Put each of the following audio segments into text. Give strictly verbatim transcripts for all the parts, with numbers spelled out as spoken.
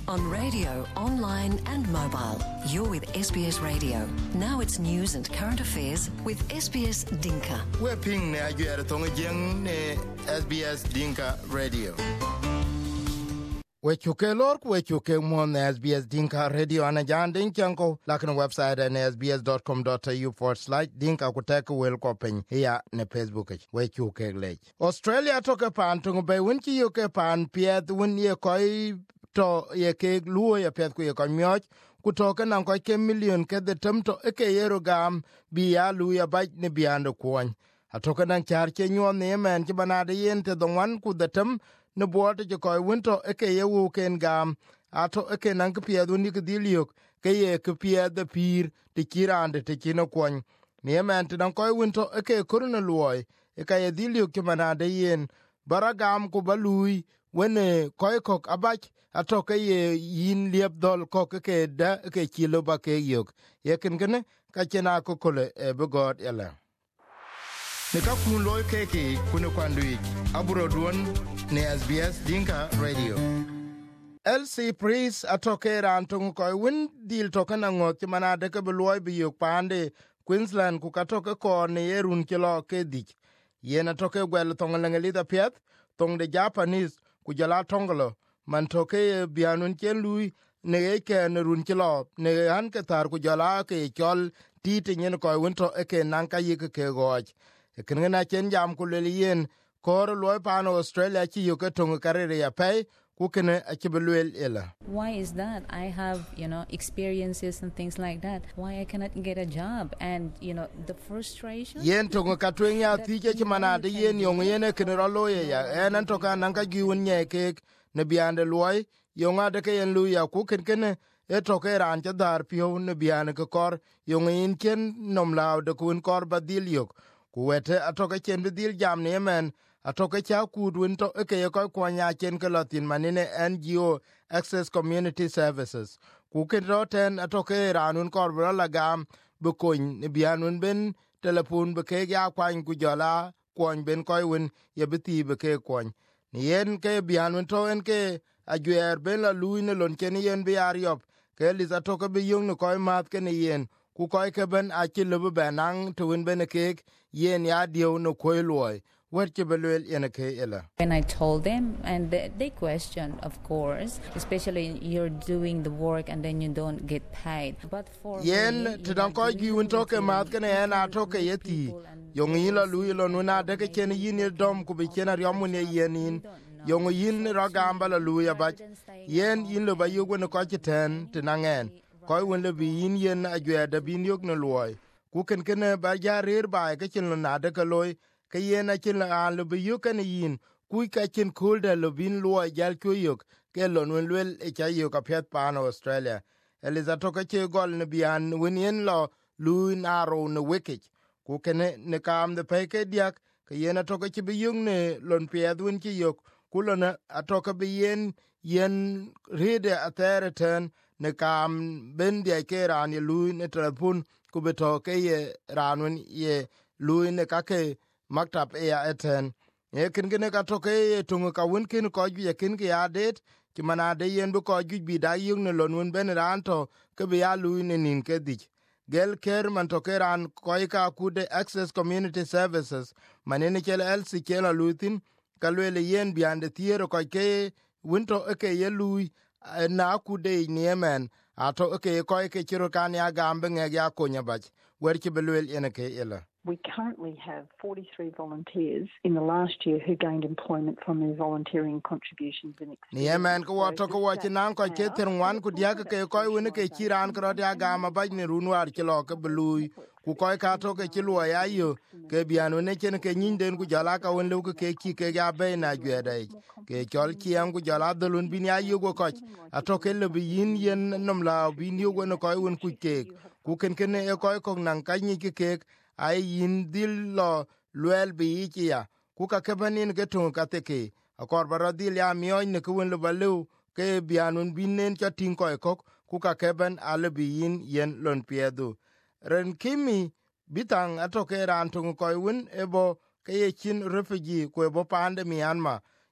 On radio, online and mobile. You're with S B S Radio. Now it's news and current affairs with S B S Dinka. We're ping ne ajuere tonga jeng ne S B S Dinka Radio. We chuke lor we chuke mon ne S B S Dinka Radio ana janding chanko lakini website ne s b s dot com dot a u forward slash dinka kuteka wel ko pen ya ne Facebook we chuke lech. Australia toke pan tungu be winki yuke pan piet win ye koi to ye ke luo ya piet ku ye ko myoch ku to ke nan ko ke million ke de tem to e ke yero gam bi ya lu ya ba ne bi ando kwon atoke nan char ke nyon ne men ke banade yen te don wan ku de tem ne bote ke ko winto e ke ye wu ken gam ato e ke nan ke piet ni ke diliok ke ye ke piet de pir de kirande te kino kwon ne men te dan ko winto e ke kurne luoi e ka ye diliok ke banade yen baragam ku balui wene koy kok abach atoke ye yin liep dol kok ke da ke kilo ba ke yok yekin gene ka chena ko kole e be god yala ne ka kun loy ke ke kun kwandui aburo duon ne S B S Dinka Radio L C Priest atoke ran tung koy win dil to kana ngot manade ke loy bi yok pande Queensland ku katoke ko ne yerun kilo ke dik yena toke gwel tongalengeli da piet tong de Japanese ku jala tongolo man toke bianun chen lui ne ke ne run kilo ne han ke tar ku jala ke chol titi nyen ko wonto e ke nan ka yik ke goj e ken na chen jam ku le yen kor loy pan Australia chi yu ke tung karere ya pe ku ken a chi belwel ela. Why is that? I have, you know, experiences and things like that. Why I cannot get a job? And, you know, the frustration. Yen tung ka twen ya ti ke mana de yen yong yen ken ro loye ya en to ka nan ka gi un nye ke ne biande loy yonga de ke en lu ya ku ken ken e to ke ran cha dar pio ne biane ke kor yong yin ken nom law de kun kor badil yok ku wete atoke chen badil jam ne men atoke cha ku dun to e ke ko ko nya chen ke latin manine N G O Access Community Services ku ken roten atoke ranun kor bra lagam bu kun ne bianun ben telefon be ke ya kwan ku jala kon ben ko win ye biti be ke kon yen ke bianun to en ke ajuer ben la luine lon ken yen bi ariop ke liza to ke bi yung no ko mat ke yen ku ko ke ben a ti lu benang to win ben ke yen ya dio no ko loy wer ke belwel yen ke ela. When I told them, and they, they questioned, of course, especially you're doing the work and then you don't get paid. But for yen to dan ko gi un to ke mat ke en a to ke yeti yong yin la lu lo no na de ke ken yin dom ku bi ken ariom ne yenin yong yin ragamba la lu ya ba yen yin lo ba yugo no ko ten tinangen ko won le bi yin yen agwe da bin yug no loy ku ken ken ba ja rer ba ke chen na de ke loy ke yen a chen la lo bi yu ken yin ku ka chen kul da lo bin loy jal ku yuk ke lo no lwel e cha yu ka pet pa no Australia eliza to ke che gol ne bian win yen lo lu na ro no wikich ku ken ne kam de pe ke diak ke yen to ke bi yung ne lon pied win ki yuk kulona atoka bi yen yen rede atereten ne kam ben de ke ran ye lu ne telefon ku beto ke ye ranun ye lu ne ka ke maktab e ya eten e kin ne ka to ke tungu ka won kin ko ju ye kin ke adet ki mana de yen bu ko ju bi da yung ne lon won ben ran to ke bi ya lu ne nin ke dik gel ker man to ke ran ko ka ku de Access Community Services manene kel el si kel lutin kalwele yen biande thiero ko ke winto ke ye lui na ku de niemen ato ke ko ke chiro kan ya gambe nge ya konya bach wer ki belwel ene ke ela. We currently have forty-three volunteers in the last year who gained employment from their volunteering contributions and experience. Niemen ko wato ko wachi nan ko ke terwan ku dia ke ko woni ke chiran ko dia gama bach ne runwar ki lo ke belui ku ko ka to ke chilo ya yo ke biano ne chen ke nyinden ku jala ka won lu ke ki ke ya be na gwede ke chol kiam ku jala dolun bin ya yo ko ato ke le bin yen nom la bin yo ko ko won ku ke ku ken ken e ko ko nan ka ni ke ke ai yin dil lo luel bi ya ku ka ke banin ke to ka te ke akor bara dil ya mi on ne ku won lo balu ke bianun bin nen cha tin ko ko ku ka ke ban ale bi yin yen lon piedu ren kimi bitang atoke ran tung ko win ebo ke ye chin refugee ko ebo pande Myanmar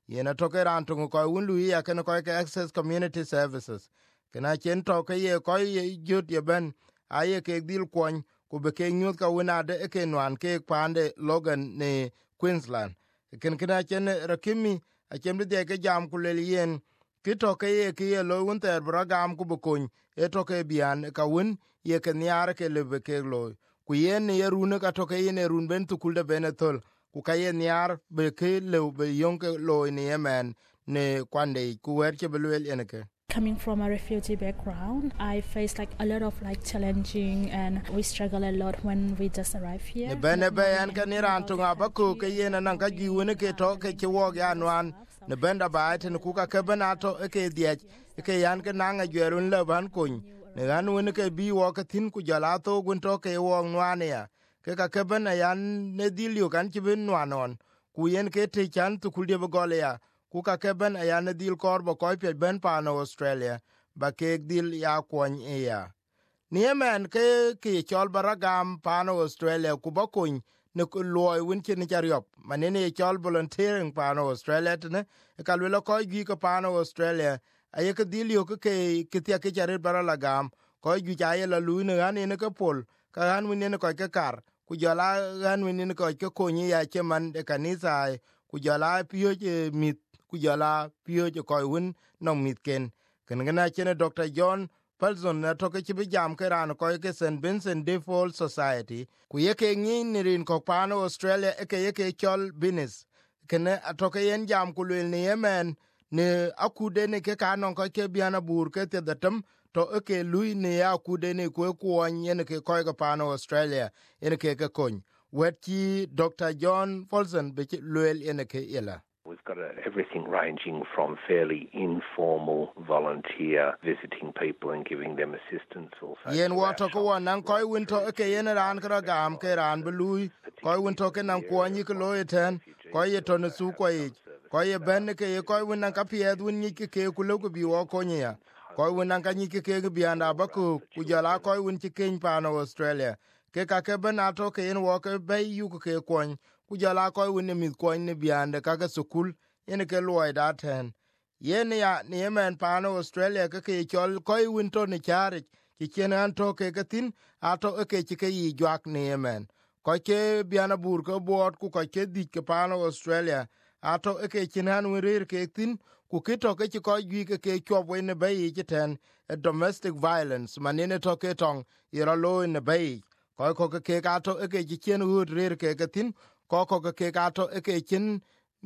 yena to ke ran to ko un lu ya ken ko ke access community services kana chen to ke ye ko ye jut ye ben aye ke dil kwon ku be ke nyut ka wona de ke nwan ke pande Logan ne Queensland ken kana chen rakimi a chen de ke jam ku le yen ki to ke ye ke ye lo un ter bragam ku bu kun e to ke bian ka won ye ke nyar ke le be ke lo ku yen ye rune ka to ke ye run ben tu kul de benetol ku ka ye nyar be ke le be yon ke lo ni yemen ne kwande ku wer ke belwel enke. Coming from a refugee background, I face like a lot of like challenging, and we struggle a lot when we just arrive here. Ne bene bayan kan iran to ngaba ku ke yena nan ka ji woni ke to ke ti wo ya nwan ne benda ba ten ku ka ke bena to ke die ke yan ke nan a jerun le ban kun ne gan woni ke bi wo ka tin ku jala to gun to ke wo nwan ya ke ka ke bena yan ne dilio kan ti bin nwanon ku yen ke te chan tu ku de gole ya ku ka ke ben ya ne dil kor bo ko pe ben pa no Australia ba ke dil ya kwon e ya niemen ke ke chol baragam pa no Australia ku ba kun ne ku loy win che ni chariop manene chol volunteering pa no Australia tne ka lo ko gi ko pa no Australia aye ke dil yo ke ke tia ke chare baralagam ko gi ja ye la lu ne an ne ke pol ka an win ne ko ke kar ku jala an win ne ko ke ko ni ya che man de kanisa ku jala pio je mit ku jala pio je ko win no mitken ken gana chene Doctor John Paulson na to ke bi jam ke ran ko ke Saint Vincent de Paul Society ku ye ke ngin ni rin ko pano Australia e ke ye ke chol business ken atoke yen jam ku le ni yemen ne akude ne ke kanon ko ke biana bur ke te datam to e ke lui ne akude ne ko ko yen ke ko ke pano Australia yen ke ke kon weti Doctor John Paulson be luel yen ke ela. We've got a, everything ranging from fairly informal volunteer visiting people and giving them assistance also. Yen wato ko wanan koy winto ke yen ran kra gam ke ran belui koy winto ke nan kwani ko loyeten koy ye to su koy koy ye ben ke ye koy winan ka pied win ni ke ke ku lo ko bi wo konya koy winan ka ni ke ke bi anda ba ku ku jala koy win ti ken pa no Australia ke ka ke ben ato ke yen wo ke be yu ke kon ku jala koy win mi kon ne bi anda ka ke sukul yen ke loy da ten yen ya ni yemen pa no Australia ke ke chol koy win to ne chari ki chen an to ke ke tin ato ke ke ke yi jak ni yemen ko ke bi ana bur ko bot ku ko ke dik ke pa no Australia ato ke chen an wer ke tin ku kito ke ko gi ke ke chop we ne bay ke ten domestic violence manene to ke tong ira lo ne bay ko ko ke ka to ke chen hud rer ke ke tin ko ko ke ka to ke chen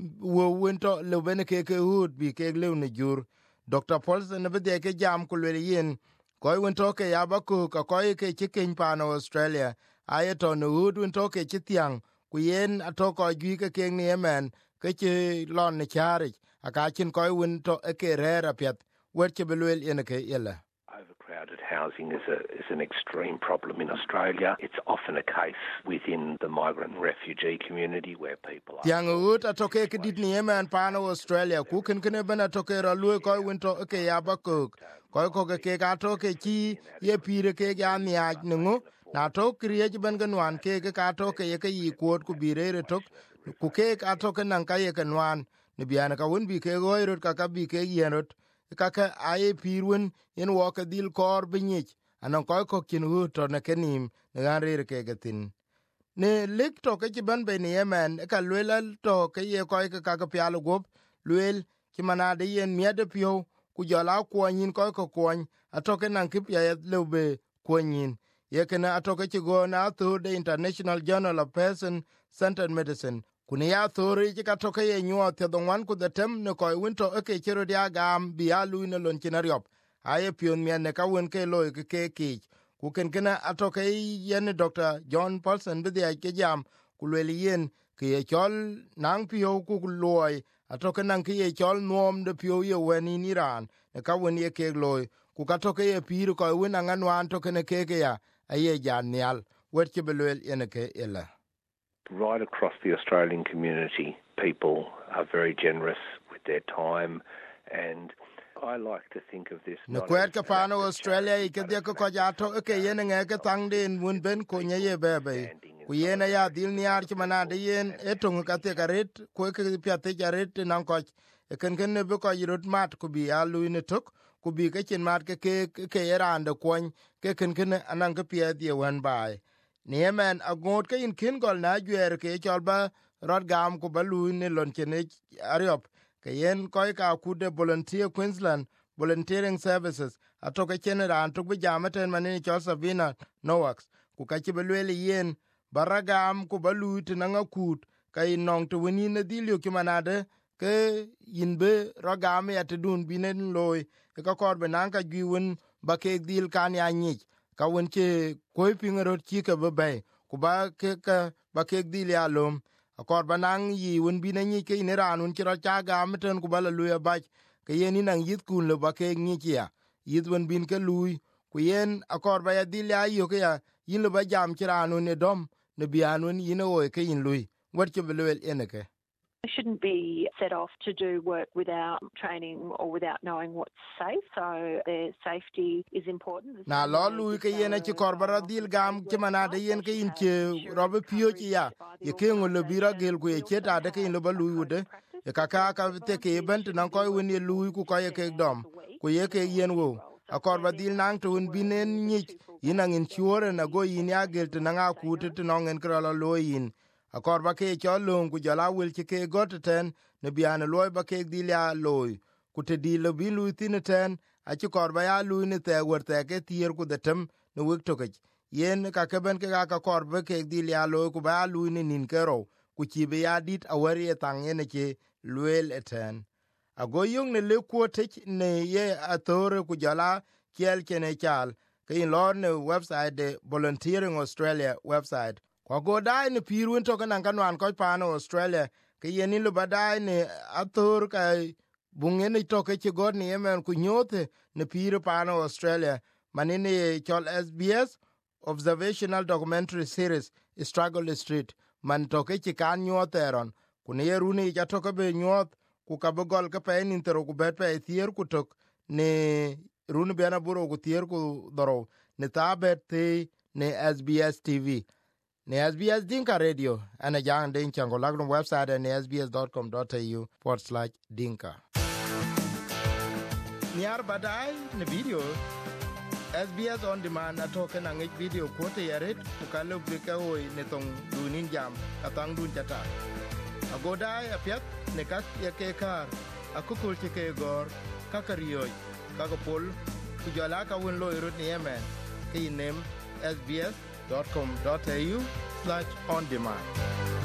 wo winto le bene ke ke hud bi ke le ne jur Doctor Paulson ne be ke jam ku le yin ko winto ke ya ba ku ko ko ke chicken pa no Australia ayeto no hud winto ke chitiang ku yen ato ko gi ke ke ni yemen ke che lon ne chari aka chin ko winto ke rera pet wer ke belwel yen ke yela. Overcrowded housing is a is an extreme problem in Australia. It's often a case within the migrant and refugee community where people are. Yang ut atoke ke dit ni yemen pa no Australia ku ken ken ben atoke ra lu ko winto ke ya ba ku ko ko ke ka to ke chi ye pire ke ya mi a ngu na to kriye ben ganwan ke ke ka to ke ye ke yi ko ku birere tok ku ke ka to ke nan ka ye kanwan ni biana ka won bi ke goiro ka ka bi ke yenot ka ka ai pirwen en wo ka dil kor binyich anan ko ko kin hu to na kenim ne ganre ke gatin ne lik to ke ban be ni yemen ka lwel to ke ye ko ka ka pyalo gop lwel ki manade yen miede pio ku jala kwonyin ko ko kwon atoke nan ki pya lebe kwonyin ye kana atoke ti go na to the International Journal of Person Centered Medicine kuni ya thori ki ka toke ye nyuo te dongwan ku the tem ne ko winto ke chiro dia gam bi alu ne lon kinariop aye pion mien ne ka won ke loy ke ke ki ku ken kana atoke yen Doctor John Paulson bi dia ke jam ku le yen ke ye chol nang pio ku loy atoke nang ke ye chol nom de pio ye weni ni ran ne ka won ye ke loy ku ka toke ye pir ko win angan toke ne ke ke ya aye janial wet ke belwel yen ke ela. Right across the Australian community, people are very generous with their time, and I like to think of this ne not kwet as ka an pano act of Australia charity, ike but dia as ko an ko act ja of to ke yen nge ke tang den mun ben ko nye ye bebe ku yen ya dil niar ki manade yen etung ka te garet ko ke pya te garet nan ko e ken ken ne be ko yirot mat ku bi alu ne tok ku bi ke chen mat ke ke ke yerande kon ke ken ken anan ke pye die wan bai ne men agot ke in kin gol na gwer ke cholba rod gam ku balu ne lon chene ariop ke yen ko ka ku de volunteer Queensland volunteering services atoke chen ran to bi jamaten manini chol Savina Noax ku ka ci belwele yen baragam ku balu tinanga kut ka inong to wini ne dilyo ki manade ke yinbe ragam ya tedun binen loy ka kor benanka giwon ba ke dil kan ya nyich ka won ke koy pingero ci ka be ku ba ke ka ba ke dil ya lom akor banang yi won binen nyich ke ne ranun ci ra cha gam ten ku bala luya ba ke yen nang yit kun le ba ke nyich ya yit won bin ke lui ku yen akor ba ya dil ya yo ke ya yin le ba jam ci ranun ne dom ne bianun yin o ke yin lui wat ke belwel eneke. They shouldn't be set off to do work without training or without knowing what's safe, so their safety is important. Na lo lui ke yen ci korbara dil gam ci manade yen ke yin ci robe pio ci ya ye ke ngol bira gel ku ye cheta de ke yin lo ba lui wude ye kaka ka te ke bent nan ko woni lui ku ko ye ke dom ku ye ke yen wo akor ba dil nang to un binen nyich yin ngin chuore na go yin ya gel te nanga ku te nongen kralo lo yin akor ba ke cholung ku jala wil ci ke goteten ne biane loy ba ke dil ya loy ku te dil bi lu tin ten a ci kor ba ya lu ni te wer te ke tier ku de tem ne wik to ke yen ka ke ben ke ka kor ba ke dil ya loy ku ba lu ni nin ke ro ku ci be ya dit a wer ye tang ne ke luel eten ago yung ne le ku te ne ye atore ku jala kiel kene chal ke in lor ne website de Volunteering Australia website kwa go dai ne pirun to kan kan wan ko pano Australia ke yen lu badai ne ator ka bungen to ke ti god ni yemen ku nyote ne piro pano Australia manini chol S B S observational documentary series Struggle Street man to ke ti kan nyote ron ku ne runi ja to ke be nyot ku ka bogol ke pe ni tero ku bet pe tier ku tok ne runi be na buro ku tier ku doro ne tabet ne S B S T V ne S B S Dinka Radio ana jang den chango lagno website ne s b s dot com dot a u forward slash dinka niar badai ne video S B S on demand atoke na ngich video kote yaret ukalo blika oi ne tong dunin jam katang dun jata agodai apiat ne kak yake kar akukul tike gor kakariyoy kakapol kujala ka won lo irut ni yemen ki nem s b s dot com dot a u slash on demand